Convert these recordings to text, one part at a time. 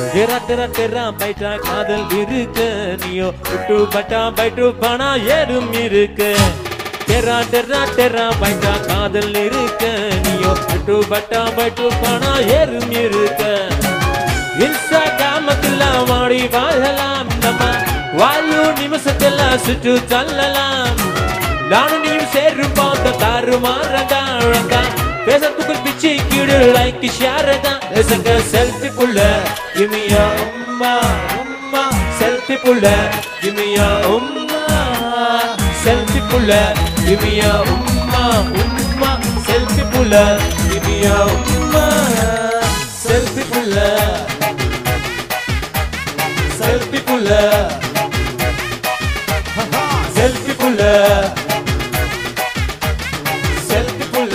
டெரா டெரா டெரா பைட்டா காதல் இருக்கு நீயோ விட்டு பட்டா பைட்டு பணா ஏறும் இருக்கு டெரா டெரா டெரா பைட்டா காதல் இருக்கு நீயோ விட்டு பட்டா பைட்டு பணா ஏறும் இருக்கு இன்ஸ்டாகிராமத்துல வாடி வாழலாம் நம்ம வாயு நிமிஷத்துல சுற்று தள்ளலாம் நானும் நீயும் சேரும் பார்த்த தாறுமாறதா பேசத்துக்குள் பிச்சு கீடு லைக் ஷேரதா எசங்க செல்ஃபி புள்ள கிமியா உம்மா உம்மா செல்ஃபி புள்ள கிமியா உம்மா செல்ஃபி புள்ள கிமியா உம்மா உம்மா செல்ஃபி புள்ள கிமியா உம்மா செல்ஃபி புள்ள செல்ஃபி புள்ள செல்ஃபி புள்ள செல்ஃபி புள்ள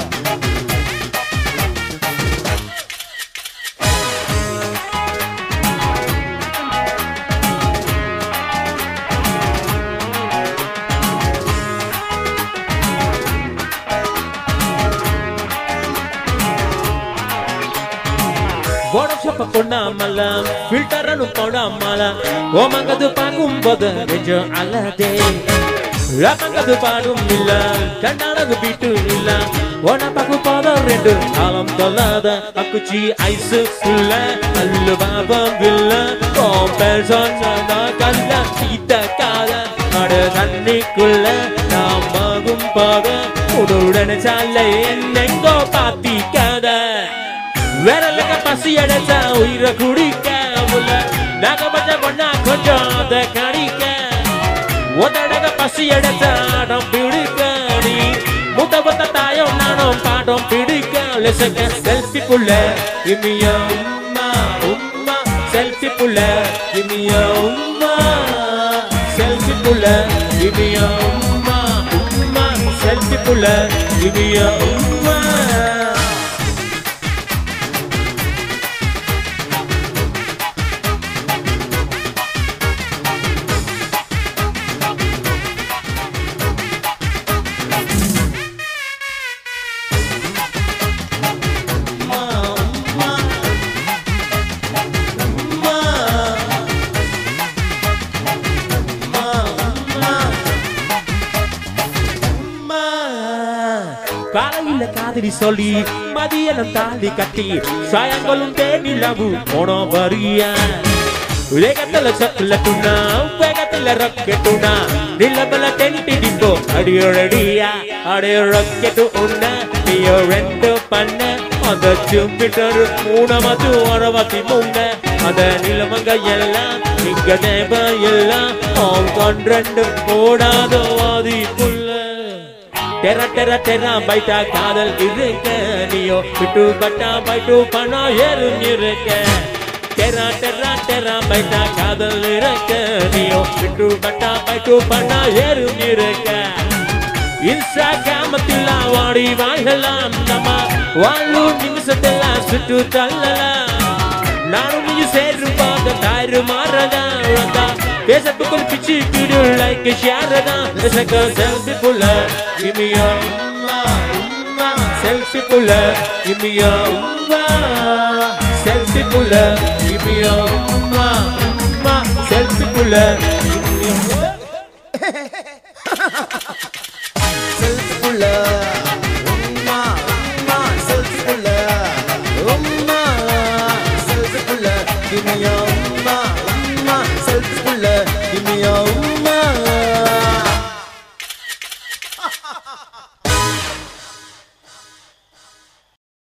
Photoshop கொண்டாமல ஃபில்டரனும் போடாமல ஓமங்கது பாக்கும்போது நெஞ்சம் அலதே ரமங்கது பாடும் இல்ல கண்ணானது பீட்டு இல்ல ஓன பாக்கு போத ரெண்டு காலம் தொல்லாத அக்குச்சி ஐஸ் குள்ள அல்லு பாபம் இல்ல கோம்பேஷன் கல்ல சீத்த கால நடு தண்ணிக்குள்ள நாம் மகும் போக உடனே சாலை என்னெங்கோ பாத்திக்காத வேறலக்க பசி அடைச்சா உயிரை குடிக்க முல்ல நாக பஞ்ச கொண்டா கொஞ்சம் அதை கடிக்க உதடக பசி அடைச்சா ஆடம் பிடிக்க நீ முத்த பத்த தாயம் நானும் பாடம் பிடிக்க லெசக்க செல்ஃபி புள்ள இமியா உம்மா உம்மா செல்ஃபி புள்ள இமியா உம்மா செல்ஃபி புள்ள இமியா உம்மா உம்மா செல்ஃபி புள்ள இமியா உம்மா காலையில காதலி சொல்லி மதியம் தாலி கட்டி சாயங்காலம் தேனி லவு போனோ வரியா வேகத்துல சக்கலட்டுனா வேகத்துல ரொக்கெட்டுனா நிலபல டென்டி டிம்போ அடியோடியா அடியோ ரொக்கெட்டு உன்ன நீயோ ரெண்டு பண்ண அந்த ஜூபிட்டர் மூணமது ஒரவத்தி முன்ன அந்த நிலமங்க எல்லாம் இங்க தேவ எல்லாம் அவங்க ரெண்டு போடாதோ வாதி புள்ள டெரா டெரா டெரா பைட்டா காதல் இருக்க நீயோ விட்டு பட்டா பைட்டு பணா ஏறும் இருக்க டெரா டெரா டெரா பைட்டா காதல் இருக்க நீயோ விட்டு பட்டா பைட்டு பணா ஏறும் இருக்க இன்ஸ்டாகிராமத்தில் வாடி வாழலாம் நம்ம வாழு நிமிஷத்துல சுற்று தள்ளலாம் நானும் நீ சேரும் பார்த்த தாறு மாறதா பேசத்துக்குள் பிச்சு கீடு லைக் ஷேரதா எசங்க செல்ஃபி புள்ள கிமியா உம்மா உம்மா செல்ஃபி புள்ள கிமியா உம்மா செல்ஃபி புள்ள கிமியா உம்மா உம்மா செல்ஃபி புள்ள செல்ஃபி புள்ள